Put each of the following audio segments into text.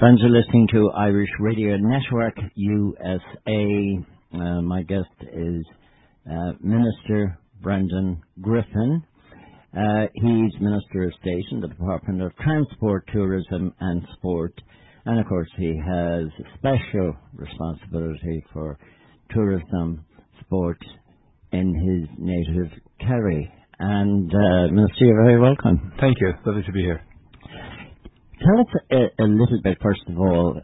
Friends are listening to Irish Radio Network USA. My guest is Minister Brendan Griffin. He's Minister of State in the Department of Transport, Tourism and Sport. And of course he has special responsibility for tourism, sport in his native Kerry. And Minister, you're very welcome. Thank you. Lovely to be here. Tell us a little bit, first of all,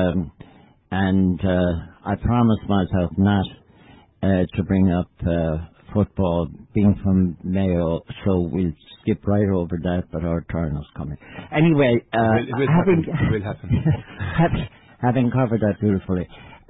and I promised myself not to bring up football, being from Mayo, so we'll skip right over that, but our turn is coming. Anyway, it will happen. having covered that beautifully,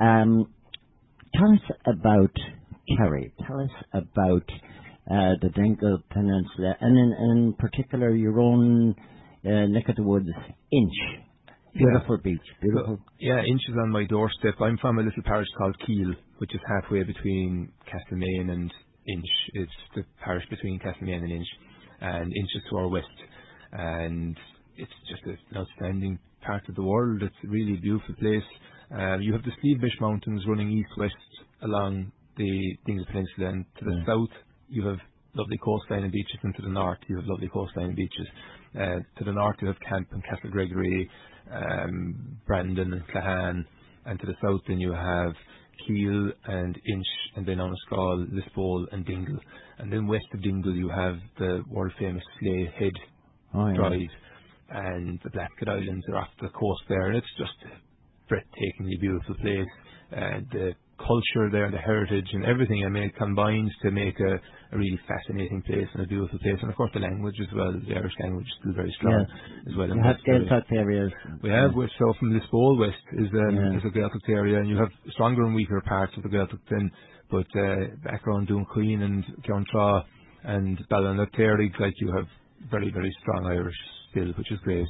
tell us about Kerry. Tell us about the Dingle Peninsula, and in particular your own neck of the woods, Inch. Beautiful beach. Beautiful. Yeah, Inch is on my doorstep. I'm from a little parish called Keel, which is halfway between Castlemaine and Inch. It's the parish between Castlemaine and Inch. And Inch is to our west. And it's just an outstanding part of the world. It's a really beautiful place. You have the Sleevebish Mountains running east-west along the Dingle Peninsula. And to the south, you have lovely coastline and beaches. And to the north, you have lovely coastline and beaches. To the north, you have Camp and Castle Gregory, Brandon and Clahan, and to the south then you have Keel and Inch, and then Onascall, Lisbole and Dingle. And then west of Dingle you have the world famous Slay Head Drive, and the Blackhead Islands are off the coast there, and it's just a breathtakingly beautiful place. The culture there, the heritage and everything, I mean, it combines to make a really fascinating place and a beautiful place. And of course the language as well, the Irish language is still very strong as well. You have Gaeltacht areas. We have, so from Lisbole west is a Gaeltacht area, and you have stronger and weaker parts of the Gaeltacht then, but back around Doonqueen and Countra and Ballinatterig, like, you have very, very strong Irish still, which is great.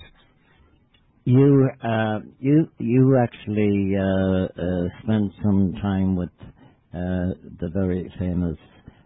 You actually spent some time with the very famous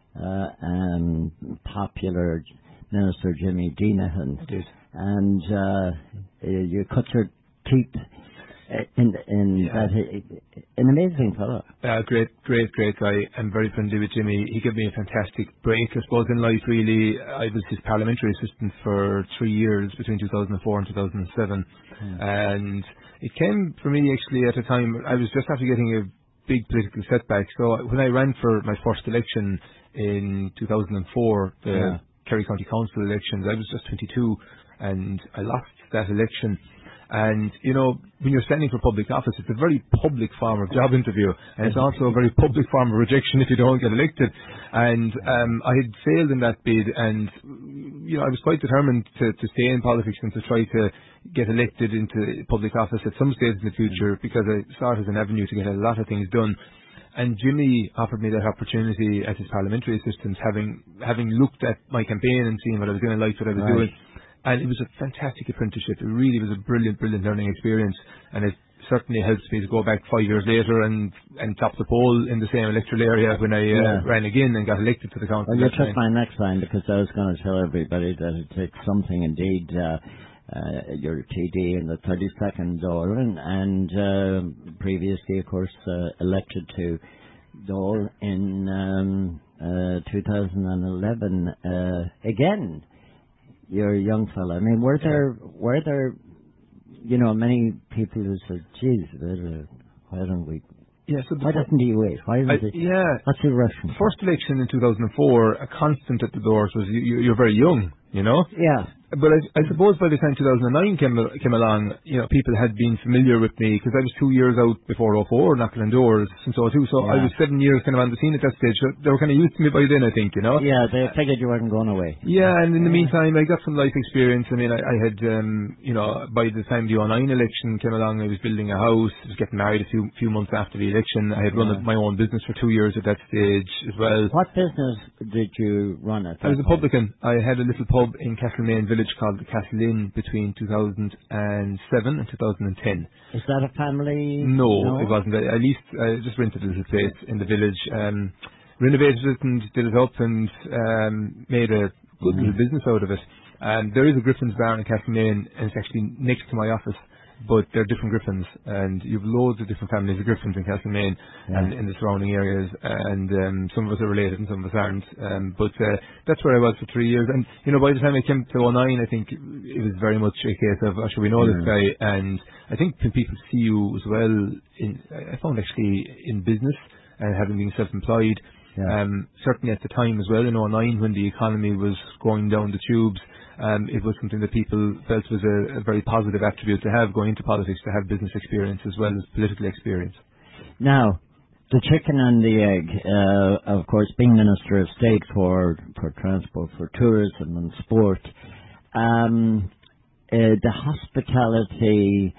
and popular Minister Jimmy Deanahan. I did. And you cut your teeth in that. An amazing fellow. Great guy. I'm very friendly with Jimmy. He gave me a fantastic break, I suppose, in life, really. I was his parliamentary assistant for 3 years, between 2004 and 2007. And it came for me, actually, at a time, I was just after getting a big political setback. So when I ran for my first election in 2004, the Kerry County Council elections, I was just 22, and I lost that election. And, you know, when you're standing for public office, it's a very public form of job interview, and it's also a very public form of rejection if you don't get elected. And I had failed in that bid, and, you know, I was quite determined to stay in politics and to try to get elected into public office at some stage in the future, because I saw it as an avenue to get a lot of things done. And Jimmy offered me that opportunity as his parliamentary assistant, having looked at my campaign and seeing what I was doing, liked what I was doing. And it was a fantastic apprenticeship. It really was a brilliant learning experience. And it certainly helps me to go back 5 years later and top the poll in the same electoral area when I ran again and got elected to the council. Well, you took my next line, because I was going to tell everybody that it takes something indeed. Your TD in the 32nd Dáil, and previously, of course, elected to Dáil in 2011. Again, you're a young fella. I mean, were there, you know, many people who said, "Geez, why don't we?" Yeah, so why doesn't he wait? Why isn't it? Yeah. What's the rush? First election in 2004, a constant at the doors was you're very young, you know. Yeah. But I suppose by the time 2009 came along, you know, people had been familiar with me, because I was 2 years out before 2004 knocking on doors and so too. So I was 7 years kind of on the scene at that stage. So they were kind of used to me by then, I think, you know. Yeah, they figured you weren't going away. Yeah, and in the meantime, I got some life experience. I mean, I had, you know, by the time the 2009 election came along, I was building a house. I was getting married a few months after the election. I had run my own business for 2 years at that stage as well. What business did you run at that I was a publican. I had a little pub in Castlemaine village called the Castle Inn between 2007 and 2010. Is that a family? No, it wasn't. I just rented a little place in the village, renovated it and did it up, and made a good little business out of it. And there is a Griffin's Bar in Castlemaine, and it's actually next to my office. but they're different Griffins, and you've loads of different families of Griffins in Castlemaine and in the surrounding areas, and some of us are related and some of us aren't. But that's where I was for 3 years, and by the time I came to 09, I think it was very much a case of, should we know this guy? And I think when people see you as well, I found actually in business and having been self-employed. Certainly at the time as well, in 09, when the economy was going down the tubes, it was something that people felt was a very positive attribute to have going into politics, to have business experience as well as political experience. Now, the chicken and the egg, of course, being Minister of State for Transport, for Tourism and Sport, the hospitality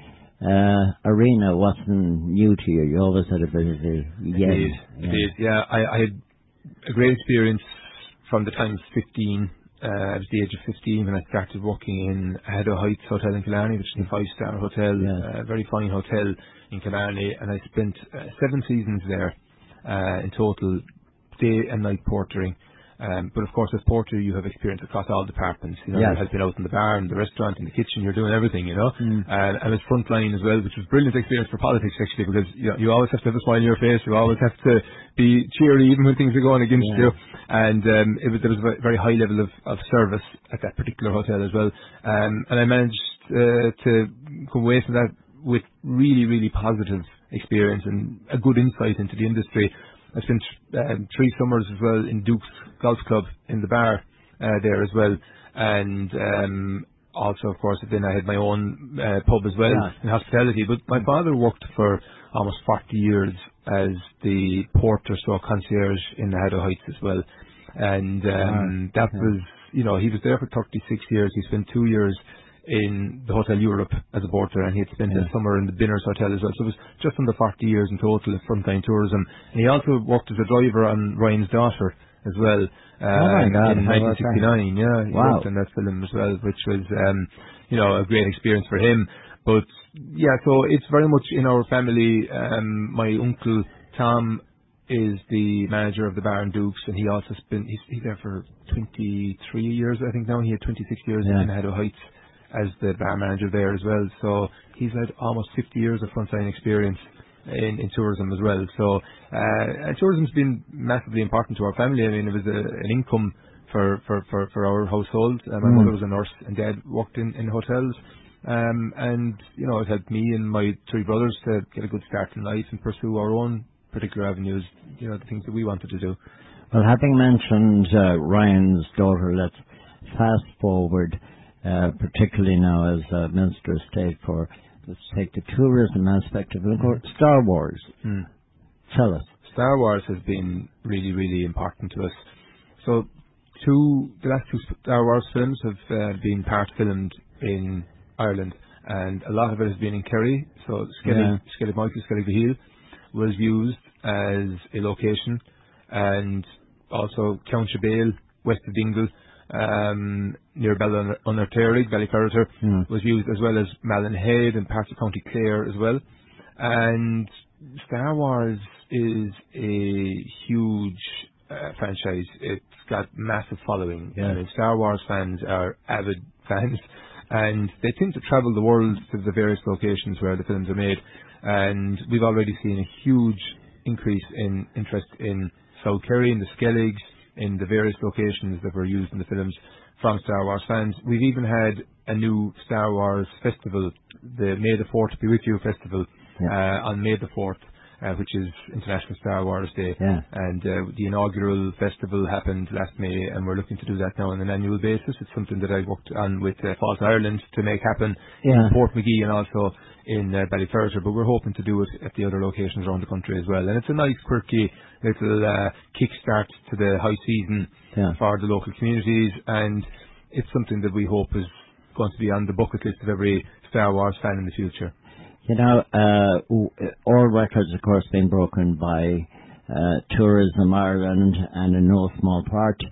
arena wasn't new to you. You always had a bit of a Indeed. Yeah, I had a great experience from the time I was 15. I was the age of 15 when I started working in Haddo Heights Hotel in Killarney, which is a 5-star hotel, a very fine hotel in Killarney, and I spent 7 seasons there in total, day and night portering. But of course, as porter, you have experience across all departments. You're helping out in the bar, in the restaurant, in the kitchen. You're doing everything, And I was frontline as well, which was brilliant experience for politics actually, because you always have to have a smile on your face. You always have to be cheery even when things are going against you. And there was a very high level of service at that particular hotel as well. And I managed to come away from that with really, really positive experience and a good insight into the industry. I spent 3 summers as well in Duke's Golf Club in the bar there as well, and also of course then I had my own pub as well in hospitality. But my father worked for almost 40 years as the porter concierge in the Haddo Heights as well, and that was he was there for 36 years. He spent 2 years in the Hotel Europe as a porter, and he had spent a summer in the Binners Hotel as well. So it was just under 40 years in total of frontline tourism. And he also worked as a driver on Ryan's Daughter as well in 1969. He worked in that film as well, which was a great experience for him. But so it's very much in our family. My uncle Tom is the manager of the bar in Dukes, and he also he's there for 23 years, I think now. He had 26 years in Haddo Heights as the bar manager there as well. So he's had almost 50 years of frontline experience in tourism as well. So tourism's been massively important to our family. I mean, it was an income for our household. My mother was a nurse and Dad worked in hotels. And it helped me and my 3 brothers to get a good start in life and pursue our own particular avenues, the things that we wanted to do. Well, having mentioned Ryan's Daughter, let's fast forward, particularly now as Minister of State for, let's take the tourism aspect of it, Star Wars. Tell us. Star Wars has been really, really important to us. So the last 2 Star Wars films have been part filmed in Ireland, and a lot of it has been in Kerry. So Skellig Michael, Skellig the Heel was used as a location, and also County Bale, west of Dingle, near Ballinurterrig, Ballyferreter, was used, as well as Mallinhead and parts of County Clare as well. And Star Wars is a huge franchise. It's got massive following. I mean, Star Wars fans are avid fans, and they tend to travel the world to the various locations where the films are made. And we've already seen a huge increase in interest in South Kerry, in the Skelligs, in the various locations that were used in the films from Star Wars fans. We've even had a new Star Wars festival, the May the 4th Be With You festival, on May the 4th, which is International Star Wars Day. And the inaugural festival happened last May, and we're looking to do that now on an annual basis. It's something that I worked on with Falls Ireland to make happen in Portmagee and also in Ballyferreter, but we're hoping to do it at the other locations around the country as well. And it's a nice, quirky little kick-start to the high season for the local communities, and it's something that we hope is going to be on the bucket list of every Star Wars fan in the future. All records, of course, being broken by Tourism Ireland, and in no small part,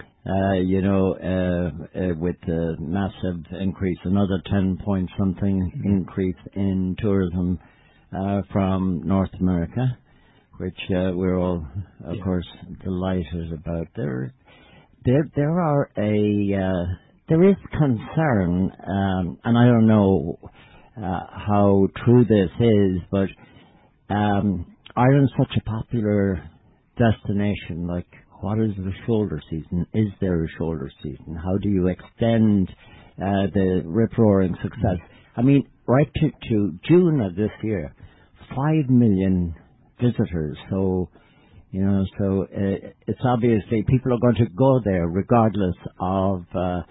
with the massive increase, another 10 point something increase in tourism from North America, which we're all, of course, delighted about. There is concern, and I don't know. how true this is, but Ireland's such a popular destination. Like, what is the shoulder season? Is there a shoulder season? How do you extend the rip-roaring success? I mean, right to June of this year, 5 million visitors. So, it's obviously people are going to go there regardless of,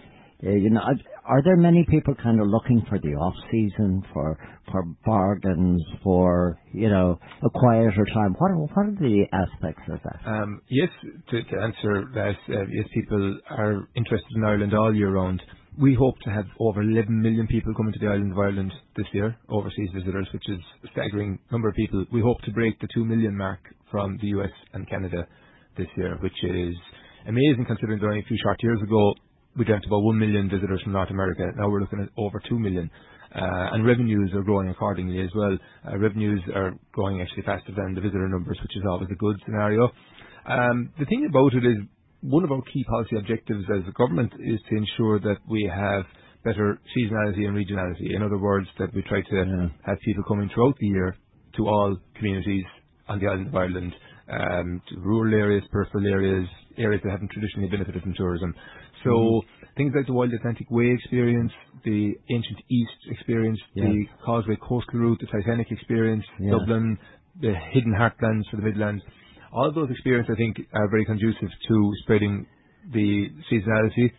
are there many people kind of looking for the off-season, for bargains, for, a quieter time? What are the aspects of that? Yes, to answer that, yes, people are interested in Ireland all year round. We hope to have over 11 million people coming to the island of Ireland this year, overseas visitors, which is a staggering number of people. We hope to break the 2 million mark from the US and Canada this year, which is amazing considering that only a few short years ago we went about 1 million visitors from North America. Now we're looking at over 2 million. And revenues are growing accordingly as well. Revenues are growing actually faster than the visitor numbers, which is always a good scenario. The thing about it is, one of our key policy objectives as a government is to ensure that we have better seasonality and regionality. In other words, that we try to have people coming throughout the year to all communities on the island of Ireland, to rural areas, peripheral areas that haven't traditionally benefited from tourism. So things like the Wild Atlantic Way experience, the Ancient East experience, the Causeway Coastal Route, the Titanic experience, Dublin, the hidden heartlands for the Midlands. All of those experiences, I think, are very conducive to spreading the seasonality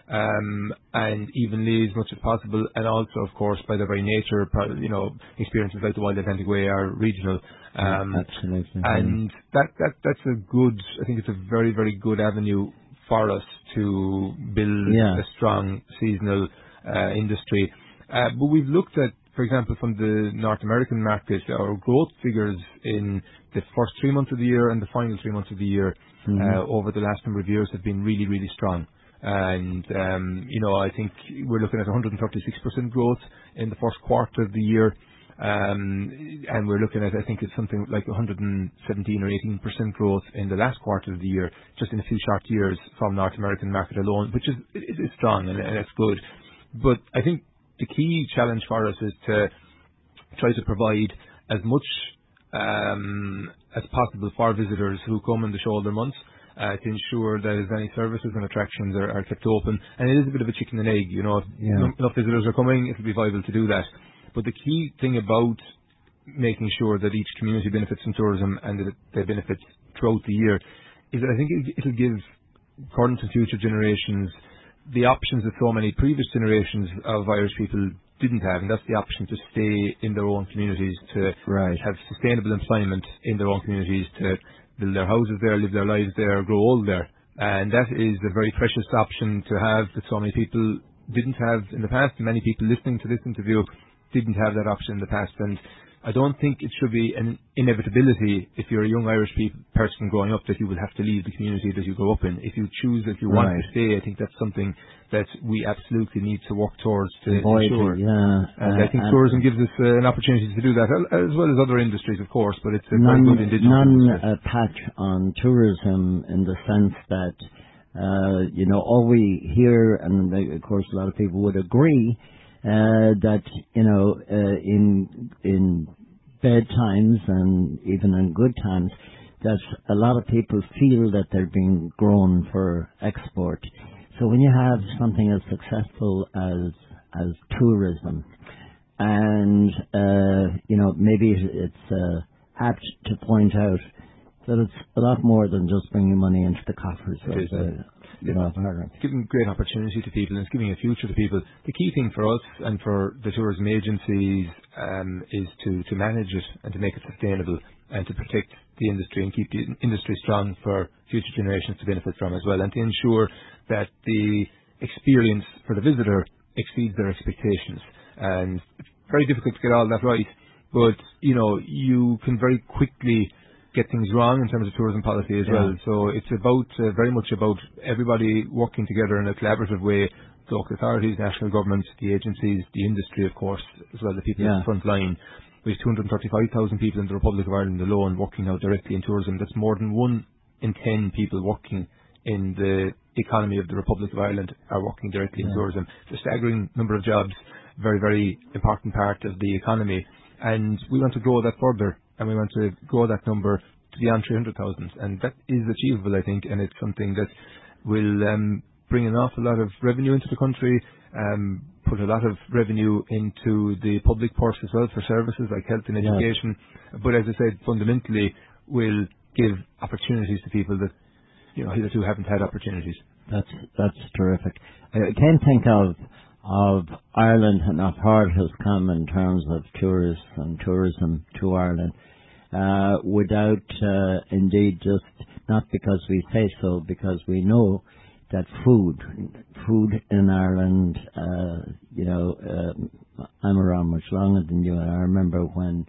and evenly as much as possible. And also, of course, by their very nature, experiences like the Wild Atlantic Way are regional. Absolutely. And that's a good, I think it's a very, very good avenue for us to build a strong seasonal industry. But we've looked at, for example, from the North American market, our growth figures in the first 3 months of the year and the final 3 months of the year over the last number of years have been really, really strong. And, I think we're looking at 136% growth in the first quarter of the year. And we're looking at, I think it's something like 117 or 18% growth in the last quarter of the year, just in a few short years from North American market alone, which is strong and it's good. But I think the key challenge for us is to try to provide as much as possible for visitors who come in the shoulder months to ensure that as many services and attractions are kept open. And it is a bit of a chicken and egg, if enough visitors are coming, it'll be viable to do that. But the key thing about making sure that each community benefits from tourism and that they benefit throughout the year is that I think it'll give current and future generations the options that so many previous generations of Irish people didn't have, and that's the option to stay in their own communities, to have sustainable employment in their own communities, to build their houses there, live their lives there, grow old there. And that is a very precious option to have that so many people didn't have in the past. Many people listening to this interview didn't have that option in the past, and I don't think it should be an inevitability if you're a young Irish person growing up that you will have to leave the community that you grow up in. If you choose that you want to stay, I think that's something that we absolutely need to work towards to ensure. And I think tourism gives us an opportunity to do that, as well as other industries, of course, but it's a very good indigenous patch on tourism in the sense that, all we hear, and of course a lot of people would agree, that in bad times and even in good times, that a lot of people feel that they're being grown for export. So when you have something as successful as tourism, and maybe it's apt to point out that it's a lot more than just bringing money into the coffers of Ireland. It's giving great opportunity to people, and it's giving a future to people. The key thing for us and for the tourism agencies is to manage it and to make it sustainable and to protect the industry and keep the industry strong for future generations to benefit from as well, and to ensure that the experience for the visitor exceeds their expectations. And it's very difficult to get all that right, but you can very quickly get things wrong in terms of tourism policy as well. So it's about very much about everybody working together in a collaborative way, local authorities, national governments, the agencies, the industry, of course, as well, the people at the front line. We have 235,000 people in the Republic of Ireland alone working now directly in tourism. That's more than 1 in 10 people working in the economy of the Republic of Ireland are working directly in tourism. It's a staggering number of jobs. very, very important part of the economy. And we want to grow that further, and we want to grow that number to beyond 300,000. And that is achievable, I think, and it's something that will bring an awful lot of revenue into the country, put a lot of revenue into the public purse as well for services like health and education. But as I said, fundamentally will give opportunities to people that, hitherto haven't had opportunities. That's terrific. I can't think of Ireland and how far it has come in terms of tourists and tourism to Ireland without indeed just, not because we say so, because we know that food in Ireland, I'm around much longer than you, and I remember when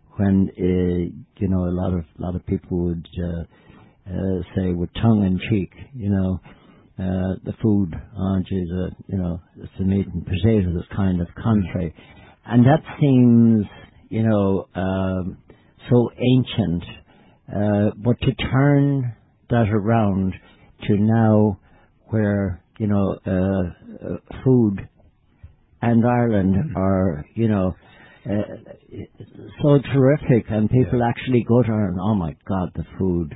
a lot of people would say with tongue in cheek, the food, it's the meat and potatoes kind of country, and that seems, so ancient, but to turn that around to now, where food and Ireland are, so terrific, and people actually go to Ireland. Oh my God, the food!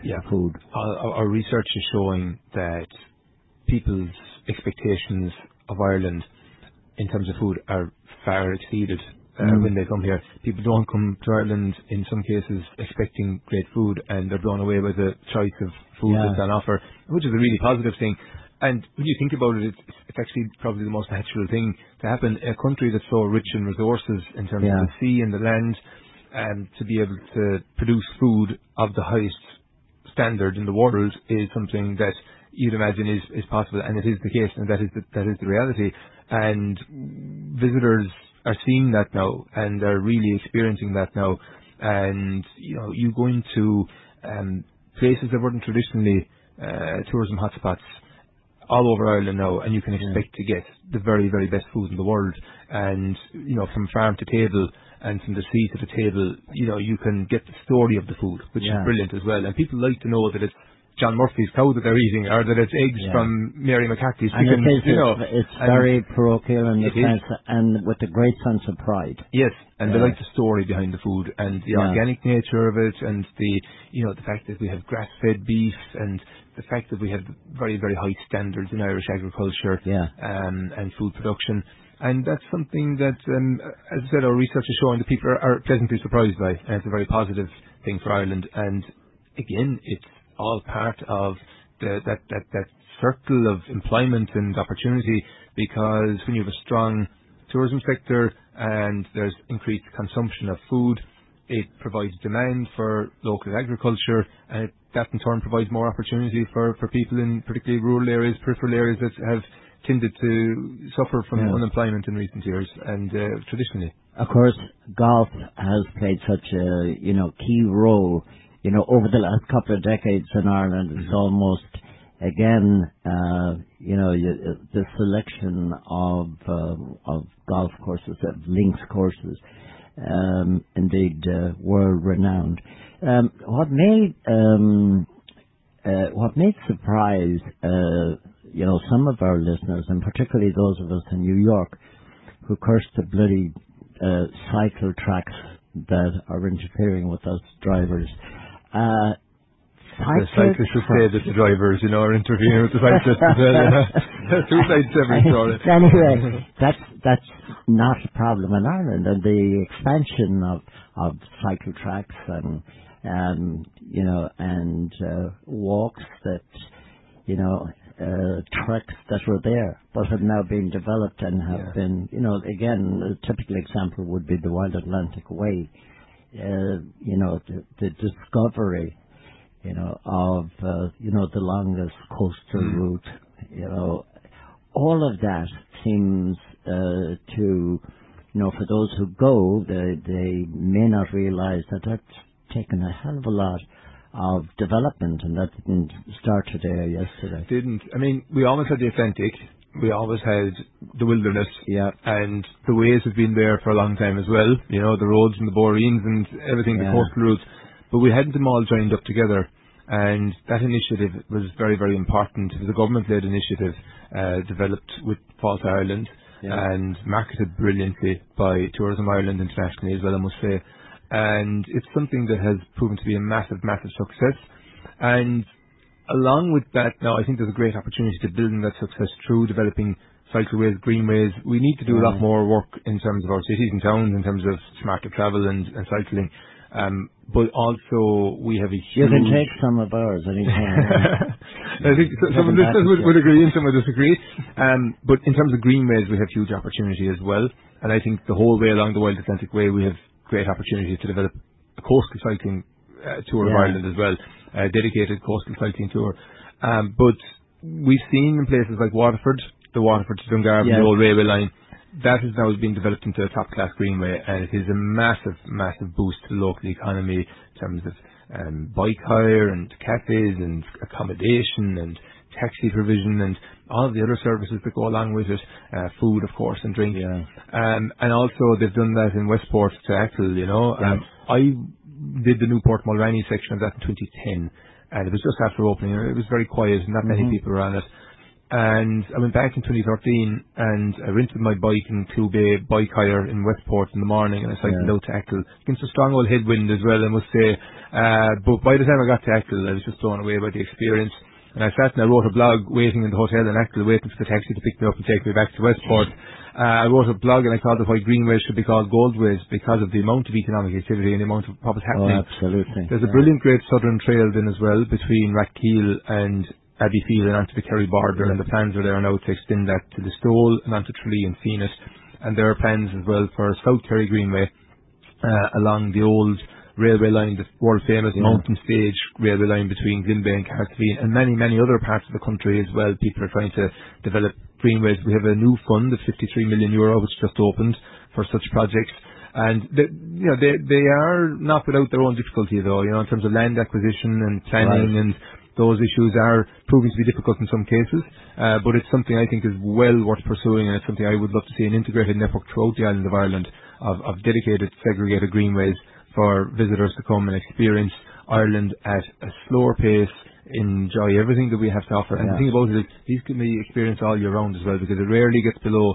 Our research is showing that people's expectations of Ireland in terms of food are far exceeded when they come here. People don't come to Ireland in some cases expecting great food, and they're blown away by the choice of food that's on offer, which is a really positive thing. And when you think about it, it's actually probably the most natural thing to happen. A country that's so rich in resources in terms of the sea and the land, and to be able to produce food of the highest standard in the world is something that you'd imagine is possible, and it is the case, and that is the reality. And visitors are seeing that now, and they're really experiencing that now. And you go into places that weren't traditionally tourism hotspots all over Ireland now, and you can expect to get the very, very best food in the world. And from farm to table and from the sea to the table, you can get the story of the food, which is brilliant as well. And people like to know that it's John Murphy's cow that they're eating, or that it's eggs from Mary McCarthy's chicken. It's very parochial in the sense, and with a great sense of pride. Yes, and they like the story behind the food and the organic nature of it, and the fact that we have grass-fed beef, and the fact that we have very, very high standards in Irish agriculture and food production. And that's something that, as I said, our research is showing that people are pleasantly surprised by, and it's a very positive thing for Ireland. And again, it's all part of that circle of employment and opportunity, because when you have a strong tourism sector and there's increased consumption of food, it provides demand for local agriculture, and that in turn provides more opportunity for people in particularly rural areas, peripheral areas that have tended to suffer from unemployment in recent years and traditionally. Of course, golf has played such a key role over the last couple of decades in Ireland. It's almost, again, the selection of golf courses, of links courses, indeed world renowned. What may surprise some of our listeners, and particularly those of us in New York, who curse the bloody cycle tracks that are interfering with us drivers. The cyclists should say that the drivers, are interfering with the cyclists as well. Two sides to every story. Anyway, that's not a problem in Ireland, and the expansion of cycle tracks and walks that tracks that were there but have now been developed and have been, again, a typical example would be the Wild Atlantic Way. The discovery, of the longest coastal route, all of that seems to, for those who go, they may not realize that that's taken a hell of a lot of development, and that didn't start today or yesterday. Didn't. I mean, we always had the Atlantic, we always had the wilderness, and the ways have been there for a long time as well, the roads and the boreens and everything, the coastal routes, but we hadn't them all joined up together. And that initiative was very, very important. It was a government-led initiative developed with Fáilte Ireland, and marketed brilliantly by Tourism Ireland internationally as well, I must say. And it's something that has proven to be a massive, massive success. And along with that, now I think there's a great opportunity to build on that success through developing cycleways, greenways. We need to do a lot more work in terms of our cities and towns, in terms of smarter travel and cycling. But also we have a huge... You can take some of ours anytime. I think some of listeners would agree and some would disagree. But in terms of greenways, we have huge opportunity as well. And I think the whole way along the Wild Atlantic Way, we have great opportunity to develop a coastal cycling tour of Ireland as well, a dedicated coastal cycling tour. But we've seen in places like Waterford, the Waterford to Dungarvan, the old railway line, that is now being developed into a top-class greenway, and it is a massive, massive boost to the local economy in terms of bike hire and cafes and accommodation and taxi provision and all the other services that go along with it, food, of course, and drink. And also they've done that in Westport to Achill, you know. I did the Newport Mulranny section of that in 2010, and it was just after opening. It was very quiet, not many people were on it. And I went back in 2013 and I rented my bike in Clubay bike hire in Westport in the morning, and I cycled out to Achill against a strong old headwind as well, I must say. But by the time I got to Achill, I was just blown away by the experience. And I sat and I wrote a blog waiting in the hotel in Achill, waiting for the taxi to pick me up and take me back to Westport. I wrote a blog and I called it why Greenways should be called Goldways, because of the amount of economic activity and the amount of what was happening. Oh, absolutely. There's a brilliant Great Southern Trail then as well between Rathkeel and Abbeyfield and onto the Kerry border, and the plans are there now to extend that to the Stole and onto Tralee and Phoenix. And there are plans as well for South Kerry Greenway along the old railway line, the world famous mountain stage railway line between Glenbeigh and Carrickfinn, and many, many other parts of the country as well. People are trying to develop greenways. We have a new fund of €53 million which just opened for such projects. And they are not without their own difficulty though, you know, in terms of land acquisition and planning, and those issues are proving to be difficult in some cases, but it's something I think is well worth pursuing, and it's something I would love to see an integrated network throughout the island of Ireland of dedicated, segregated greenways for visitors to come and experience Ireland at a slower pace, enjoy everything that we have to offer. And the thing about it is these can be experienced all year round as well, because it rarely gets below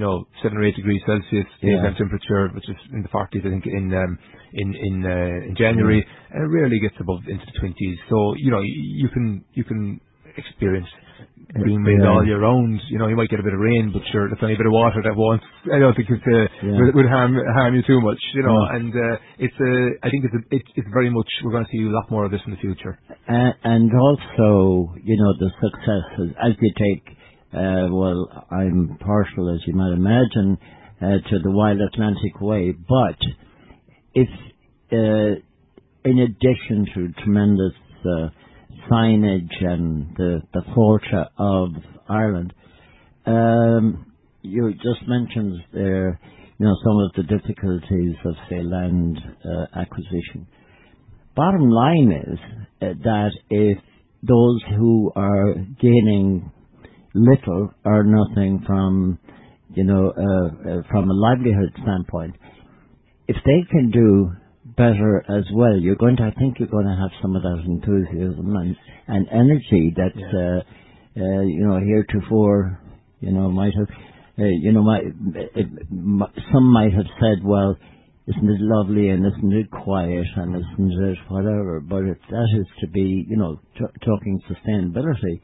7 or 8 degrees Celsius daytime temperature, which is in the 40s I think in January, and it rarely gets above into the 20s. So you can experience greenways all year round. You might get a bit of rain, but sure, that's only a bit of water that won't. I don't think it would harm you too much. And I think it's very much, we're going to see a lot more of this in the future. And also, the successes as you take. Well, I'm partial, as you might imagine, to the Wild Atlantic Way, but if, in addition to tremendous signage and the forte of Ireland, you just mentioned there, some of the difficulties of, say, land acquisition. Bottom line is that if those who are gaining little or nothing from, from a livelihood standpoint, if they can do better as well, I think you're going to have some of that enthusiasm and energy that, heretofore, might have, some might have said, well, isn't it lovely and isn't it quiet and isn't it whatever, but if that is to be, talking sustainability,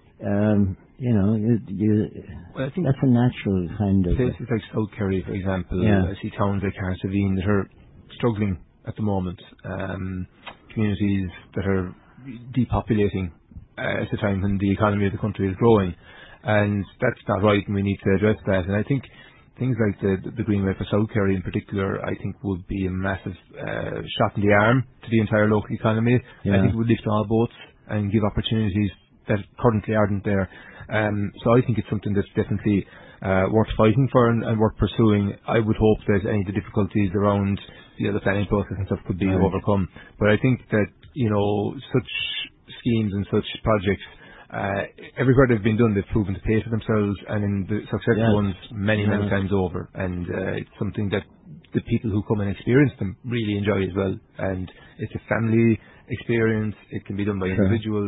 I think that's a natural kind of... Places like South Kerry, for example, I see towns like Carrickfinn that are struggling at the moment, communities that are depopulating at a time when the economy of the country is growing, and that's not right, and we need to address that. And I think things like the Greenway for South Kerry in particular, I think would be a massive shot in the arm to the entire local economy. I think it would lift all boats and give opportunities that currently aren't there. So I think it's something that's definitely worth fighting for and worth pursuing. I would hope that any of the difficulties around the planning process and stuff could be overcome. But I think that, such schemes and such projects, everywhere they've been done, they've proven to pay for themselves, and in the successful ones many times over. And it's something that the people who come and experience them really enjoy as well. And it's a family experience. It can be done by individuals.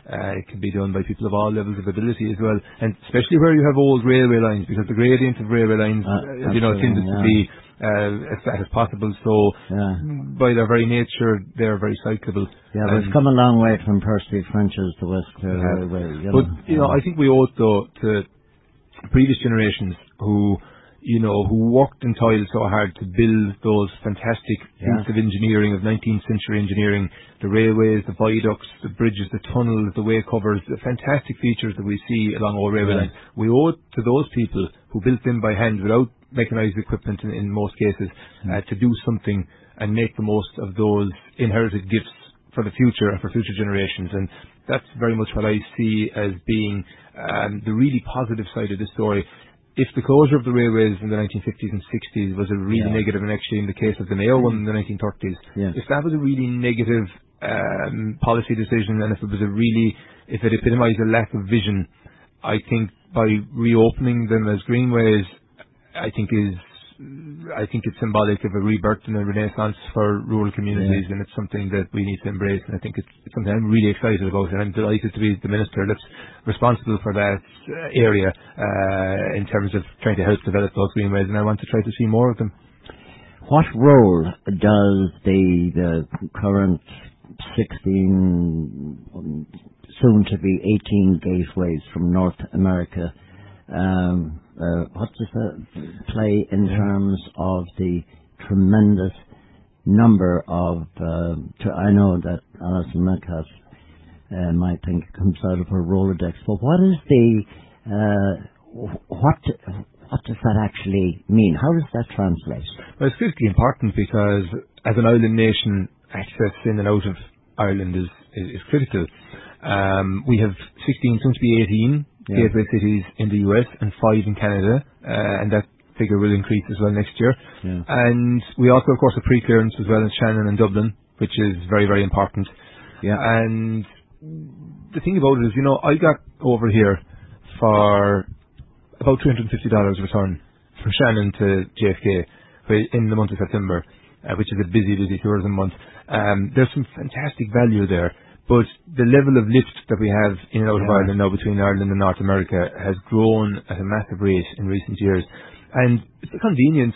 It can be done by people of all levels of ability as well, and especially where you have old railway lines, because the gradient of railway lines, tends to be as flat as possible. So, by their very nature, they're very cyclable. Yeah, we've come a long way from Percy French's to West Clare Railway. But I think we owe it though to previous generations who worked and toiled so hard to build those fantastic feats of engineering, of 19th century engineering, the railways, the viaducts, the bridges, the tunnels, the way covers, the fantastic features that we see along old railway lines. We owe it to those people who built them by hand without mechanized equipment in most cases, to do something and make the most of those inherited gifts for the future and for future generations. And that's very much what I see as being the really positive side of this story. If the closure of the railways in the 1950s and 60s was a really negative, and actually in the case of the Mayo one in the 1930s, if that was a really negative policy decision, and if it epitomized a lack of vision, I think by reopening them as greenways, I think it's symbolic of a rebirth and a renaissance for rural communities, and it's something that we need to embrace. And I think it's something I'm really excited about, and I'm delighted to be the minister that's responsible for that area in terms of trying to help develop those greenways, and I want to try to see more of them. What role does the current 16, soon to be 18 gateways from North America, what does that play in terms of the tremendous number of, I know that Alison Metcalfe might think it comes out of her Rolodex, but what is what does that actually mean? How does that translate? Well, it's critically important because as an island nation, access in and out of Ireland is critical. We have 16, soon to be 18 gateway cities in the US and 5 in Canada, and that figure will increase as well next year. And we also, of course, have pre-clearance as well in Shannon and Dublin, which is very, very important. And the thing about it is, I got over here for about $350 return from Shannon to JFK in the month of September, which is a busy tourism month. There's some fantastic value there. But the level of lift that we have in and out of Ireland now between Ireland and North America has grown at a massive rate in recent years. And it's a convenience,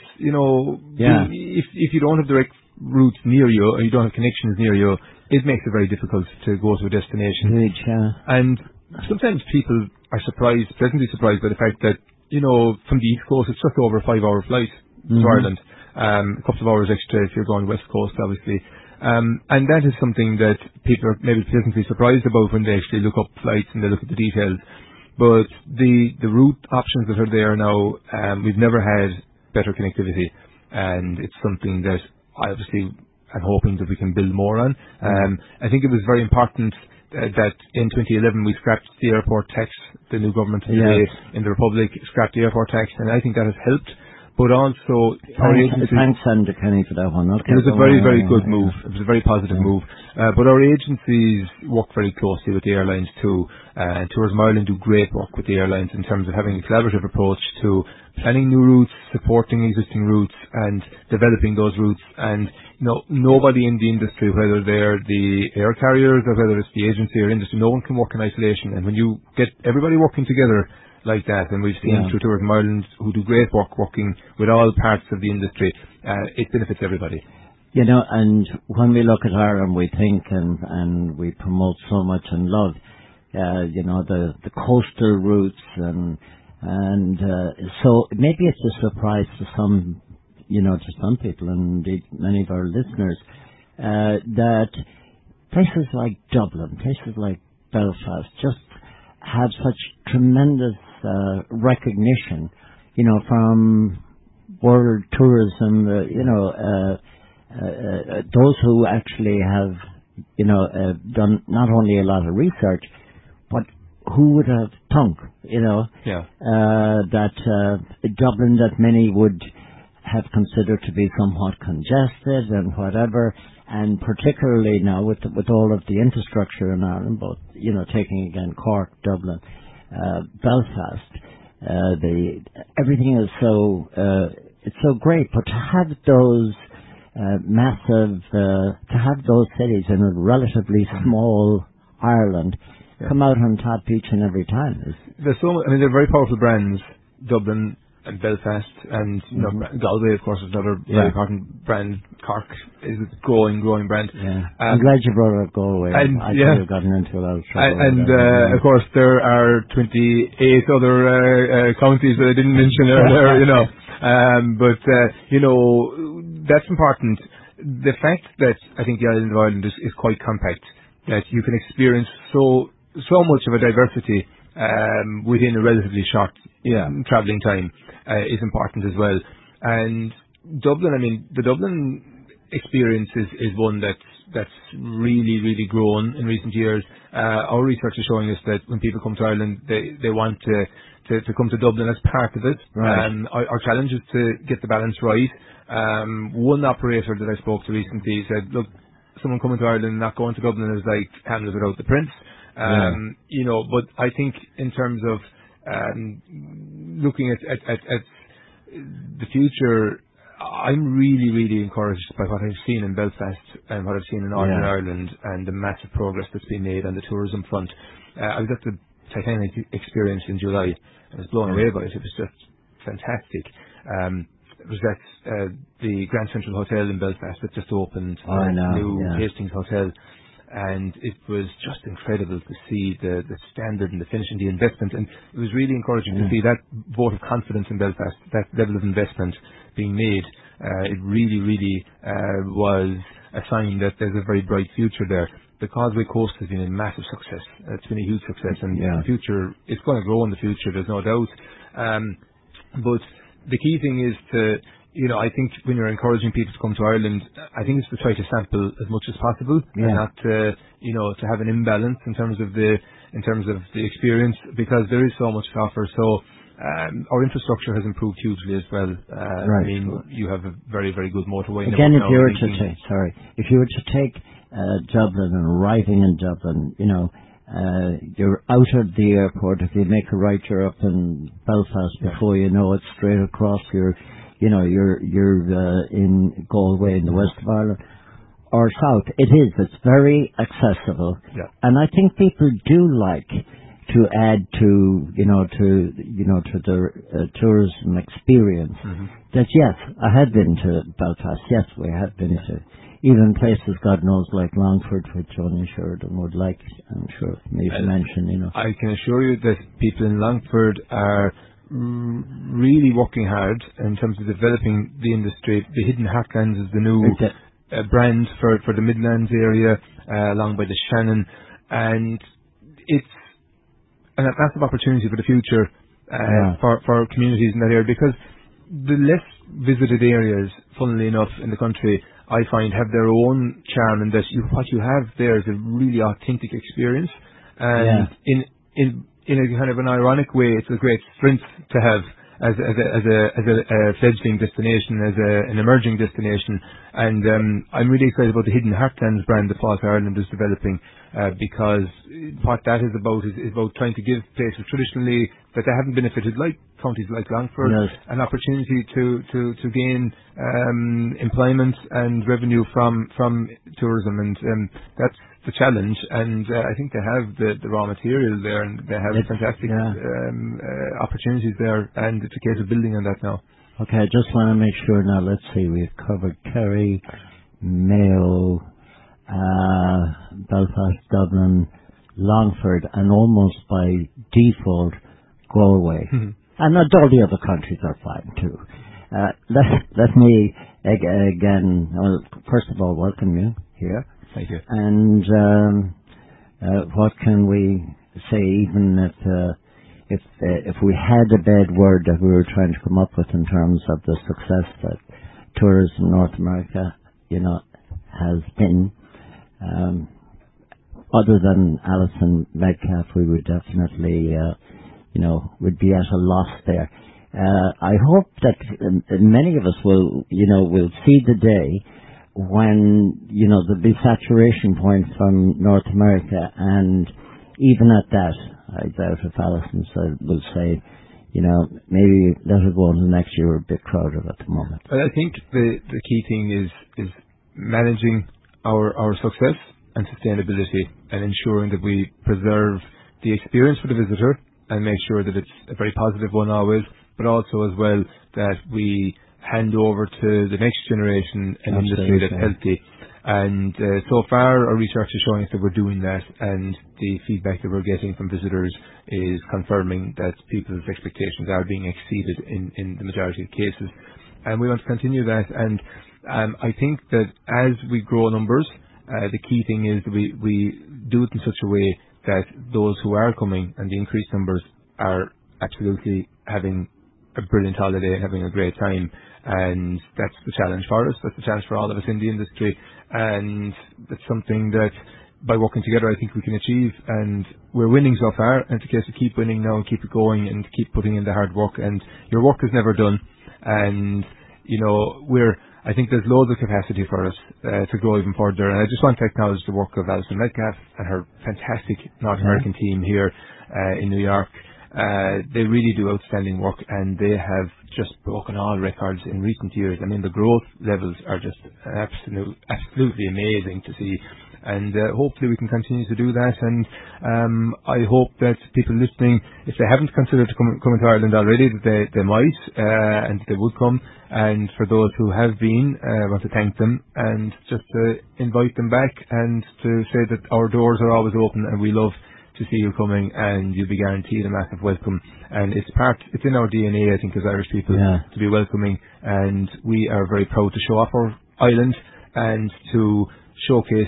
if you don't have direct routes near you or you don't have connections near you, it makes it very difficult to go to a destination. And sometimes people are pleasantly surprised by the fact that, from the East Coast, it's just over a 5-hour flight to Ireland. A couple of hours extra if you're going West Coast, obviously. And that is something that people are maybe pleasantly surprised about when they actually look up flights and they look at the details. But the route options that are there now, we've never had better connectivity, and it's something that obviously I'm hoping that we can build more on. I think it was very important that in 2011 we scrapped the airport tax. The new government in the Republic scrapped the airport tax, and I think that has helped. But also, thanks, Senator Kenny, for that one. It was a very, very good move. It was a very positive move. But our agencies work very closely with the airlines too. And Tourism Ireland do great work with the airlines in terms of having a collaborative approach to planning new routes, supporting existing routes, and developing those routes. And nobody in the industry, whether they're the air carriers or whether it's the agency or industry, no one can work in isolation. And when you get everybody working together like that, and we've seen through Tourism Ireland who do great work working with all parts of the industry, it benefits everybody. And when we look at Ireland, we think and we promote so much and love, the coastal routes, and so maybe it's a surprise to some, to some people, and indeed many of our listeners, that places like Dublin, places like Belfast, just have such tremendous recognition, from world tourism, those who actually have, done not only a lot of research, but who would have thunk, that Dublin, that many would have considered to be somewhat congested and whatever, and particularly now with all of the infrastructure in Ireland, both, taking again Cork, Dublin, Belfast, everything is so, it's so great, but to have those massive, to have those cities in a relatively small Ireland, come out on top each and every time. They're they're very powerful brands, Dublin and Belfast, and Galway, of course, is another very important brand. Cork is a growing brand. Yeah. I'm glad you brought up Galway. I thought you've gotten into a lot of trouble. And of course, there are 28 other counties that I didn't mention earlier. But that's important. The fact that I think the island of Ireland is quite compact, that you can experience so much of a diversity within a relatively short travelling time is important as well. And Dublin, the Dublin experience is one that's really grown in recent years. Our research is showing us that when people come to Ireland, they want to come to Dublin as part of it. Right. Our challenge is to get the balance right. One operator that I spoke to recently said, look, someone coming to Ireland and not going to Dublin is like Hamlet without the prince. But I think in terms of looking at the future, I'm really encouraged by what I've seen in Belfast and what I've seen in Northern Ireland and the massive progress that's been made on the tourism front. I was at the Titanic experience in July. I was blown away by it. It was just fantastic. It was at the Grand Central Hotel in Belfast that just opened, new Hastings Hotel, and it was just incredible to see the standard and the finish and the investment, and it was really encouraging to see that vote of confidence in Belfast, that level of investment being made. It really was a sign that there's a very bright future there. The Causeway Coast has been a massive success. It's been a huge success, and the future, it's going to grow in the future, there's no doubt. But the key thing is to, I think when you're encouraging people to come to Ireland, I think it's to try to sample as much as possible and not to, to have an imbalance in terms of the experience, because there is so much to offer. So our infrastructure has improved hugely as well. Right. I mean, you have a very good motorway. Again, if you were to take Dublin and arriving in Dublin, you're out of the airport. If you make a right, you're up in Belfast before you know it. Straight across, you're in Galway in the west of Ireland or south. It's very accessible, and I think people do like to add to the tourism experience. That I have been to Belfast. Yes, we have been to even places God knows like Longford, which only Sheridan would like. I'm sure maybe mention. I can assure you that people in Longford are really working hard in terms of developing the industry. The Hidden Heartlands is the new brand for the Midlands area, along by the Shannon, and it's a massive opportunity for the future for communities in that area, because the less visited areas, funnily enough, in the country, I find have their own charm, and that what you have there is a really authentic experience, and in a kind of an ironic way, it's a great strength to have as a fledgling destination, as an emerging destination. And I'm really excited about the Hidden Heartlands brand that Fáilte Ireland is developing, because what that is about is about trying to give places traditionally that they haven't benefited, like counties like Longford, an opportunity to gain employment and revenue from tourism, and that's the challenge. And I think they have the raw material there, and they have fantastic opportunities there, and it's a case of building on that now. Okay, I just want to make sure now. Let's see, we've covered Kerry, Mayo, Belfast, Dublin, Longford, and almost by default Galway. And all the other countries are fine too. Let me again, first of all, welcome you here. Thank you. And what can we say, even if we had a bad word that we were trying to come up with in terms of the success that tourism in North America, has been, other than Alison Metcalf, we would definitely, would be at a loss there. I hope that many of us will see the day when, there'll be saturation point from North America, and even at that, I doubt if Alison will say, maybe let it go on to next year. We're a bit crowded at the moment. I think the key thing is managing our success and sustainability, and ensuring that we preserve the experience for the visitor and make sure that it's a very positive one always, but also as well that we hand over to the next generation an industry that's healthy. And so far our research is showing us that we're doing that, and the feedback that we're getting from visitors is confirming that people's expectations are being exceeded in the majority of cases. And we want to continue that. And I think that as we grow numbers, the key thing is that we do it in such a way that those who are coming and the increased numbers are absolutely having a brilliant holiday, having a great time. And that's the challenge for us. That's the challenge for all of us in the industry. And that's something that by working together, I think we can achieve. And we're winning so far. And it's a case of keep winning now and keep it going and keep putting in the hard work. And your work is never done. And, you know, I think there's loads of capacity for us to grow even further. And I just want to acknowledge the work of Alison Metcalf and her fantastic North American team here in New York. They really do outstanding work, and they have just broken all records in recent years. I mean, the growth levels are just absolutely amazing to see. And hopefully we can continue to do that. And I hope that people listening, if they haven't considered coming to Ireland already, that they might, and they would come. And for those who have been, I want to thank them and just to invite them back and to say that our doors are always open, and we love to see you coming, and you'll be guaranteed a massive welcome. And it's in our DNA, I think, as Irish people, to be welcoming. And we are very proud to show off our island and to showcase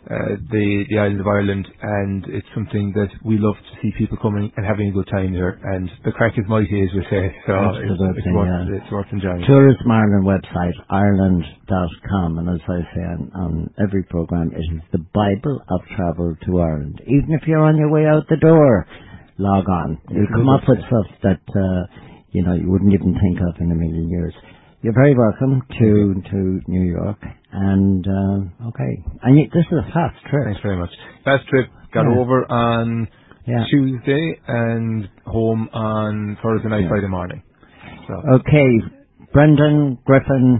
the island of Ireland, and it's something that we love to see people coming and having a good time here. And the crack is mighty, as we say, so it's worth enjoying. Tourism Ireland website, ireland.com, and as I say on every programme, it is the Bible of travel to Ireland. Even if you're on your way out the door, log on. You come up with stuff that you wouldn't even think of in a million years. You're very welcome to New York. And, okay. And this is a fast trip. Thanks very much. Fast trip. Got over on Tuesday and home on Thursday night, Friday morning. So. Okay. Brendan Griffin,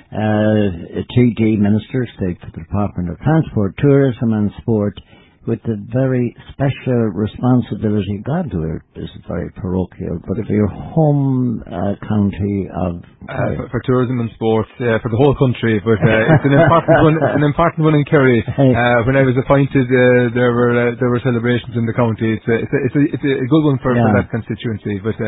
TD Minister, State for the Department of Transport, Tourism and Sport, with the very special responsibility, God, this is very parochial, but for your home county of... for tourism and sport, for the whole country, but it's an important one in Kerry. When I was appointed, there were celebrations in the county. It's a good one for that constituency, but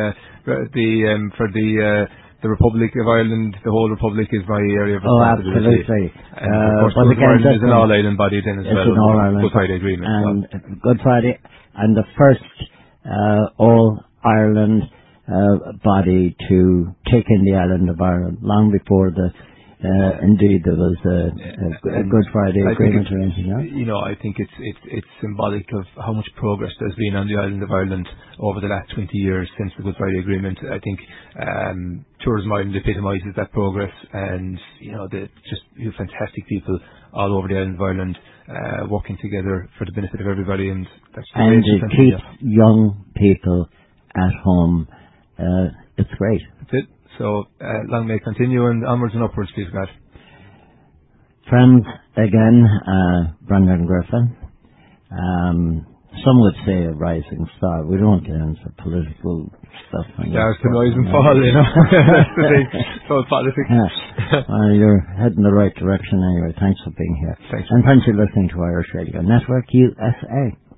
the Republic of Ireland, the whole Republic, is my area of responsibility. Absolutely. And of course, Ireland is an all-island body then as well. It's an all-island Good Friday Agreement. And Good Friday, and the first all-Ireland body to take in the island of Ireland, long before indeed there was a Good Friday Agreement or anything else. I think it's symbolic of how much progress there's been on the island of Ireland over the last 20 years since the Good Friday Agreement. I think Tourism Ireland epitomises that progress, and you have fantastic people all over the island of Ireland working together for the benefit of everybody, and that's the and it keeps young people at home. It's great. That's it. So long may it continue, and onwards and upwards, please God. Friends, again, Brendan Griffin. Some would say a rising star. We don't get into political stuff. Stars can rise and fall, That's the thing. So politics. Well, you're heading the right direction anyway. Thanks for being here. Thanks. And thanks for listening to Irish Radio Network USA.